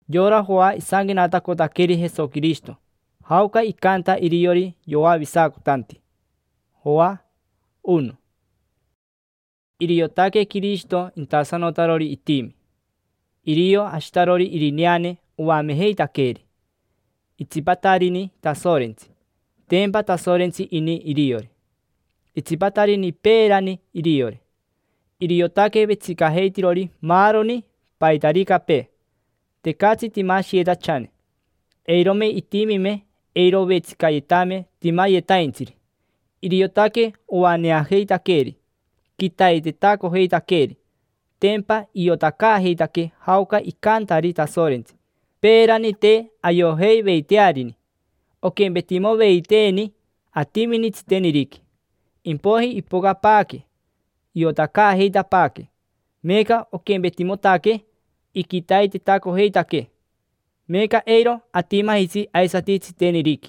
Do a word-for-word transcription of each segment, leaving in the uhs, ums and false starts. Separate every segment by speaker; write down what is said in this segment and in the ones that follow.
Speaker 1: Yora hoa isangenata kotakeri Jesucristo. Hauka ikanta iriyori yoa bisaku tanti. Hoa uno. Iriyotake Cristo intasanotarori itimi. Iriyo ashtarori iriniane uameheitakeri. Itzipatarini tasorensi. Tempa tasorensi ini iriyori. Itzipatarini perani iriyori. Iriyotake betsikaheitirori maroni paitarika pe. Tekatsi timashieta chane. Eirome itimime eiro betsikayetame timayetaintsiri. Iriyotake uaneaheitakeri. Kitaitetako heitakeri. Tempa iyotaka heitake hauka ikantari tasorensi. Perani te ayohei beitearini. Oken betimo beiteeni atimini tsiteniriki. Impohi ipoga pake. Iyotaka heita pake. Meka oken betimo take ikitaitetako heitake. Meka eiro atima hisi aisati tsiteniriki.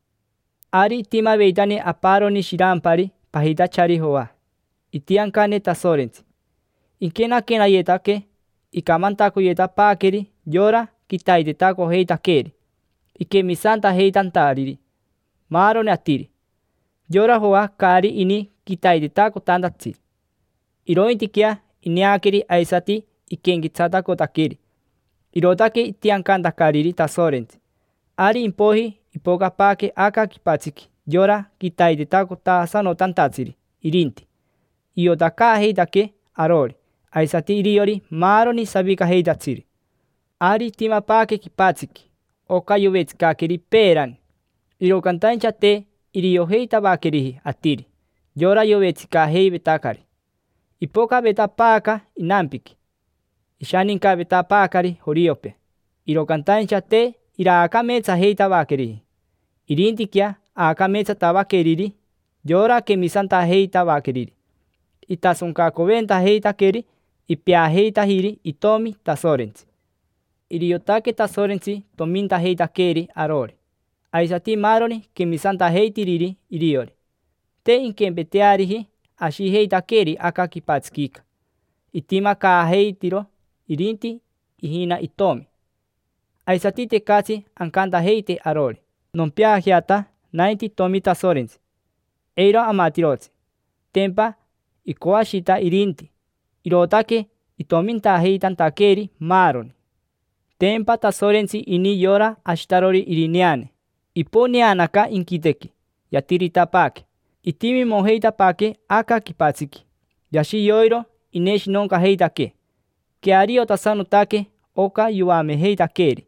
Speaker 1: Ari tima beitane aparoni shirampari pahita chari hoa. Itiankane tasorensi. Inkena kena yetake ikamantako yeta pakeri yora kitaitetako heitakeri. Ike misanta heitantariri. Marone atiri. Yora hoa kari ini kitaitetako tandatsiri. Irointikia iniakeri aisati ikengitsatako takeri. Irotake itiankantakariri tasorensi. Ari impohi ipoga pake aka kipatsiki. Yora kitaitetako tasano tantatsiri. Irinti. Iyotaka heitake arori. Aisati iriyori maroni sabika heitatsiri. Ari tima pake kipatsiki. Oka yubetsikakeri perani. Irokantancha te iriyo heita bakerihi atiri. Yora yubetsika hei betakari. Ipoka beta paka inampiki. Ishaninka beta pakari horiope. Irokantancha te iraaka metsa heita bakerihi. Irintikia aka metsa tabakeriri. Yora kemisanta heita bakeriri. Itasunka venta heitakeri ipia heitahiri itomi tasorensi. Iriyotake tasorensi tominta heitakeri arori. Aisati maroni kemisanta heitiriri iriyori. Te inkembetearihi ashi heitakeri aka kipatskika. Itima ka heitiro irinti ihina itomi. Aisati tekasi ankanta heite arori. Nompia hiata nainti tomi tasorensi. Eiro amatirotsi. Tempa ikoashita irinti. Irotake itominta heitantakeri maroni. Tempa tasorensi ini yora ashtarori irineane. Iponianaka inkiteki. Yatirita pake. Itimi moheita pake aka kipatsiki. Yashi yoiro ineshi nonka heitake. Keario tasanutake oka yuame heitakeri.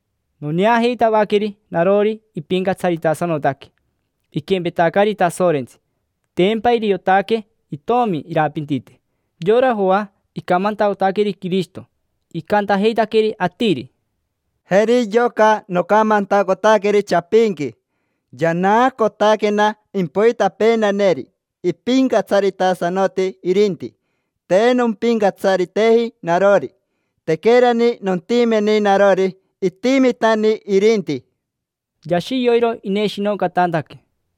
Speaker 1: Nonia heita bakeri narori ipinga tsarita sanotake. Ikembetakari tasorensi. Tempa iriyotake itomi irapintite. Yora hoa ikamanta otakeri Cristo. Ikanta heitakeri atiri.
Speaker 2: Heri yoka nokamanta kotakeri chapinki. Yana kotakena impoita pena neri. Ipinga tsarita sanote irinti. Te non pinga tsaritehi narori. Tekerani non timeni narori. Itimitani irinti.
Speaker 1: Yashi yoiro ineshinon katantake.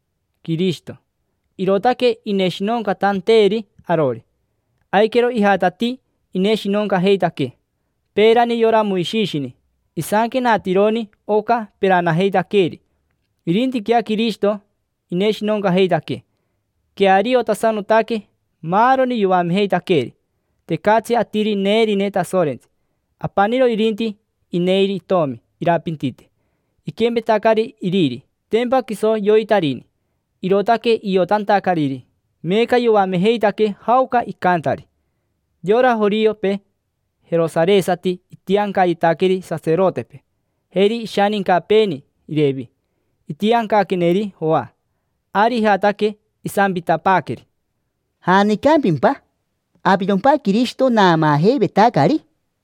Speaker 1: Cristo. Irotake ineshinon katanteri arori. Aikero ihatati ineshinonka heitake. Perani yora muishishini. Isanke natironi oka perana heitakeri. Irinti kia Cristo ineshinonka heitake. Keario tasanutake maroni yuame heitakeri. Tekatsi atiri neri neta sorensi. Apaniro irinti ineiri tomi irapintite. Ikembetakari iriri. Tempa kiso yoitarini. Irotake iyotantakariri. Meka yuame heitake hauka ikantari. Yora horiope Jerusalesati itianka itakeri sacerdotepe. Heri ishaninka peni irebi. Itianka keneri hoa. Ari hatake isambita pakeri.
Speaker 3: Hanikampimpa. Abidonpa Cristo nama he betakari.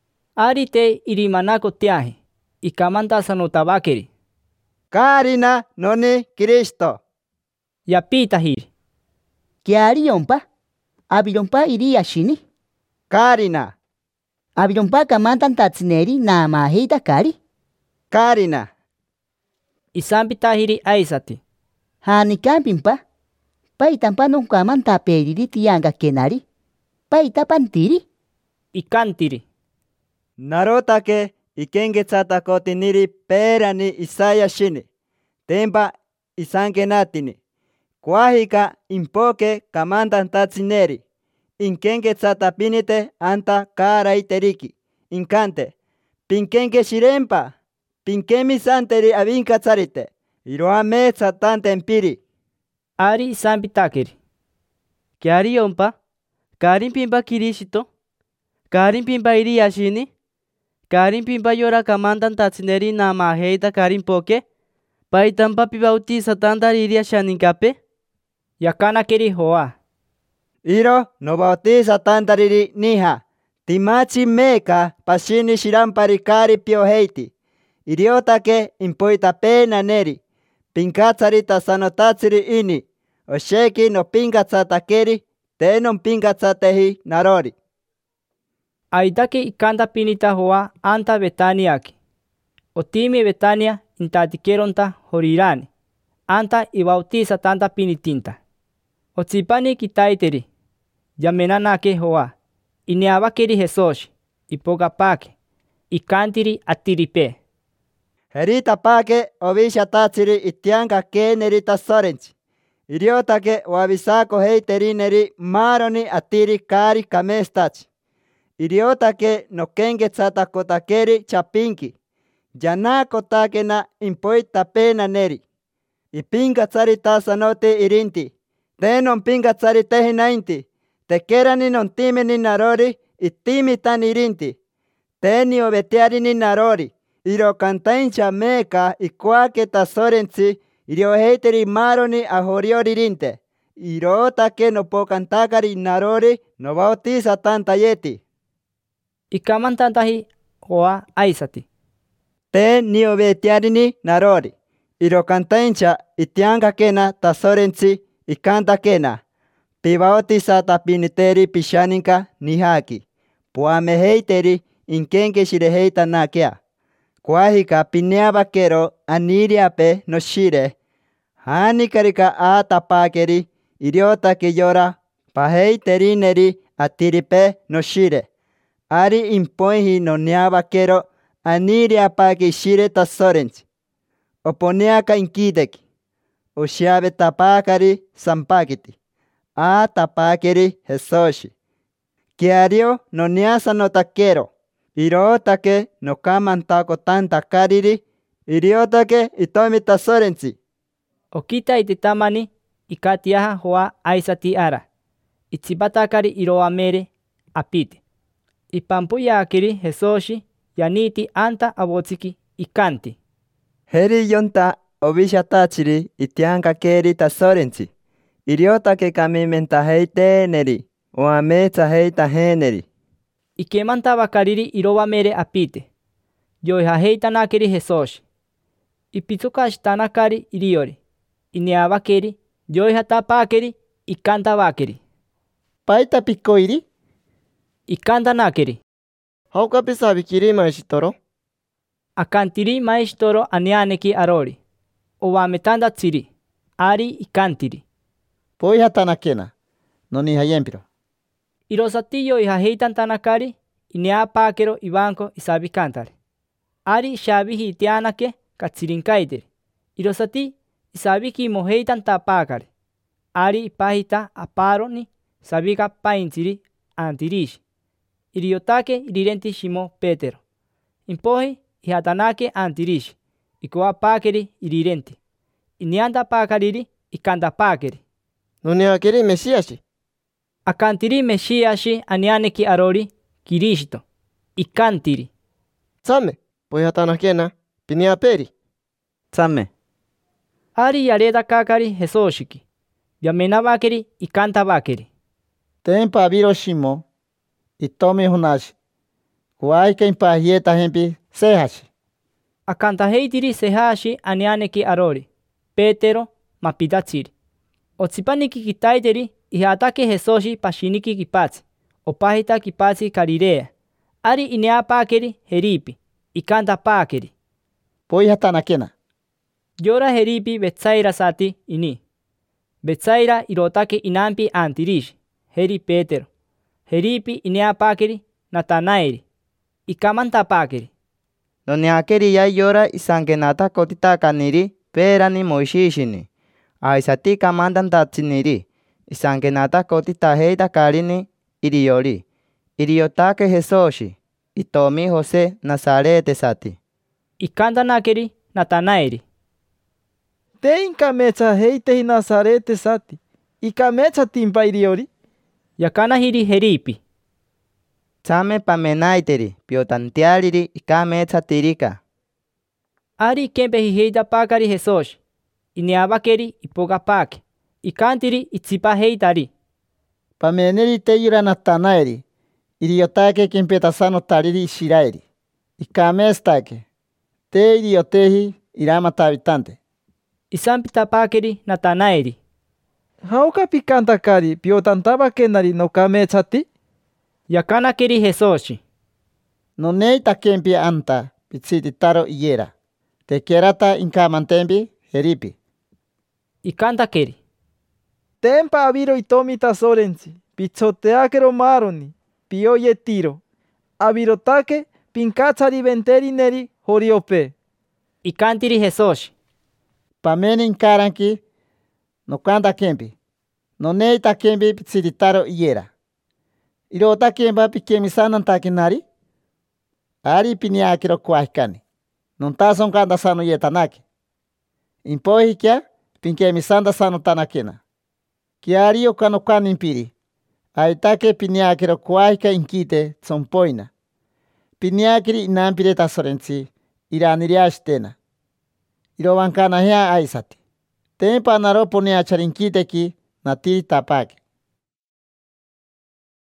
Speaker 1: Ari te irimanako tiahe. Ikamanta sanotabakeri.
Speaker 2: Karina noni Cristo.
Speaker 1: Yapita hiri.
Speaker 3: Kiarionpa. Abidonpa iria shini.
Speaker 2: Karina.
Speaker 3: Abidonpa kamantan tatsineri nama heitakari.
Speaker 2: Karina.
Speaker 1: Isambita hiri aisati.
Speaker 3: Hanikampimpa. Paitampa non kamanta periri tianga kenari. Paita pantiri.
Speaker 1: Ikantiri.
Speaker 2: Narotake ikengetzatakotiniri perani Isaya shini. Tempa isankenatini. Kuahika impoke kamantantatsineri. Inkengetzatapinite anta karaiteriki. Inkante. Pinkenke shirempa. Pinkemi santeri avinkatsarite. Iroame tsatante empiri.
Speaker 1: Ari sampitakeri. Kiari yompa. Karin pimpa kirishito. Karin pimpa iriyashini. Karin pimpa yora kamantan tatsineri nama heita karin poke. Paitampa pibauti satanda iria shaninkape. Yakana keri hoa.
Speaker 2: Iro no bautiza tantariri niha. Timachi meka pasini shirampari kari pioheiti. Iriotake impoita pena neri. Pinkatsarita sanotatsiri ini. Osheki no pinkatsatakeri. Tenon pinkatsatehi narori.
Speaker 1: Aitake ikanta pinita hoa anta Betaniaki. Otimi Betania intatikeronta horirani. Anta ibautiza tanta pinitinta. Otsipani kitaiteri. Yamenanake hoa. Ineabakeri Jesoshi. Ipogapake. Ikantiri atiripe.
Speaker 2: Herita pake obisha tatsiri itianka kenerita sorenchi. Iriotake wabisako heiterineri maroni atiri kari kamestachi. Iriotake no kengetzatakotakeri chapinki. Yanakotake na impoita pena neri. Ipinkatsari tasanote irinti. Tenon pinkatsari tehinainti. Tekerani non timeni narori itimitan irinti. Teni obetiarini narori. Iro kantaincha meka ikuake tasorensi. Irio heiteri maroni ahorioririnte. Irotake no pokantakari narori no bautiza tantayeti.
Speaker 1: Ikaman tantahi hoa aisati.
Speaker 2: Te ni obetiarini narori. Iro kantaincha itianka kena tasorensi ikanta kena. Pibautiza tapiniteri pishaninka nihaki. Puame heiteri inkenke shireheita nakea. Kuahika pineabakero aniriape no shire. Hanikarika atapakeri iriotake yora paheiterineri atiripe no shire. Ari impoihi no niabakero aniriapake shire tasorensi. Oponiaka inkideki. Oshiabe tapakari sampakiti. Atapakeri Jesoshi. Kiario no niasa no takero. Irotake no kamantako tanta kariri. Iriotake itomi tasorensi.
Speaker 1: Okita ititamani ikatiaha hoa aisati ara. Itsibatakari iroamere apite. Ipampuyaakiri Jesoshi yaniti anta abotsiki ikanti.
Speaker 2: Heri yonta obisha tachiri itianka keri tasorensi. Iriotake kamimenta heite neri. Oametsa heita heneri.
Speaker 1: Ikemanta bakariri iroamere apite. Yoiha heitanakeri Jesoshi. Ipitsuka shitanakari iriori. Ineabakeri, yoiha tapakeri, ikanta bakeri.
Speaker 4: Paita pikoiri?
Speaker 1: Ikanta nakeri.
Speaker 4: Hauka pisabikiri maishitoro?
Speaker 1: Akantiri maishitoro aneaneki arori. Owametanda tsiri. Ari ikantiri.
Speaker 4: Poiha tanakena. Noni hayempiro.
Speaker 1: Irosati yoiha heitan tanakari, ineapakero ibanko isabikantare. Ari shabihi itianake katsirinkaiteri. Irosati isabiki moheitan tapakare. Ari pahita aparoni sabika paintiri antirishi. Iriotake irirenti shimo Petero. Impohi ihatanake antirishi. Ikoa pakeri irirenti. Inianda pakariri ikanda pakeri.
Speaker 4: Nuniakiri mesiashi.
Speaker 1: Akantiri meshiashi anianeki arori kirishito. Ikantiri.
Speaker 4: Tsame, poiha tanakena, piniaperi.
Speaker 2: Tsame.
Speaker 1: Ari yareda kakari Jesoshiki. Yamena bakeri ikanta bakeri.
Speaker 4: Tempa viro shimo. Itomi hunashi. Kuaika impahieta hempi sehashi.
Speaker 1: Akanta heitiri sehashi anianeki arori. Petero mapidatsiri. Otsipaniki kitaiteri ihatake Jesoshi pashiniki kipatsi. Opahita kipatsi Kalirea. Ari inea pakeri heripi. Ikanta pakeri.
Speaker 4: Poiha tanakena.
Speaker 1: Yora heripi Betsaira sati ini. Betsaira irotake inampi antirishi. Heri Petero. Heripi inea pakeri Natanaeri. Ikamanta pakeri.
Speaker 2: Noniakeri ya yora isangenata kotitakaniri perani moishishini. Aisati kamandantatsiniri. Isangenata kotitaheita karini iriyori. Iriyotake Jesoshi. Itomi Jose Nazarete sati.
Speaker 1: Ikantanakeri Natanaeli.
Speaker 5: Te inkamecha heitehi Nazarete sati. Ikamecha timpa iriyori.
Speaker 1: Yakanahiri Heripi.
Speaker 2: Tsame pamenaiteri piotantiariri ikamecha tirika.
Speaker 1: Ari kempe hiheita pakari Jesoshi. Ineabakeri ipokapake. Ikantiri itsipa heitari.
Speaker 4: Pameneri te yura Natanaeli. Iriyotake kimpetasano tariri Ishiraeli. Ikamestake. Te iriyotehi iramatavitante.
Speaker 1: Isampitapakeri Natanaeli.
Speaker 5: Hauka pikantakari piotantabakenari no kamechati.
Speaker 1: Yakanakeri Jesoshi.
Speaker 4: No neita kempi anta pitsititaro iyera. Te kerata inkamantempi heripi.
Speaker 1: Ikantakeri.
Speaker 5: Tempa aviro itomi tasorensi. Pichoteakero maroni. Pio yetiro. Avirotake pinkachari venteri neri horiope.
Speaker 1: Ikantiri Jesoshi.
Speaker 4: Pameni inkaranki no kanta kempi. No neita kempi pitsititaro iyera. Irota kempa pikemisanantakinari. Ari piniakiro kuahikani. Non tason kanta sano yetanaki. Impohi kia pinkemisanda sano tanakena. Kiari okano kanimpiri. Aitake piniakiro kuahika inkite tsompoina. Piniakiri inampire tasorensi iraniriashtena. Irovankana hea aisati. Tempa naro poniacharinkite ki natiri tapake.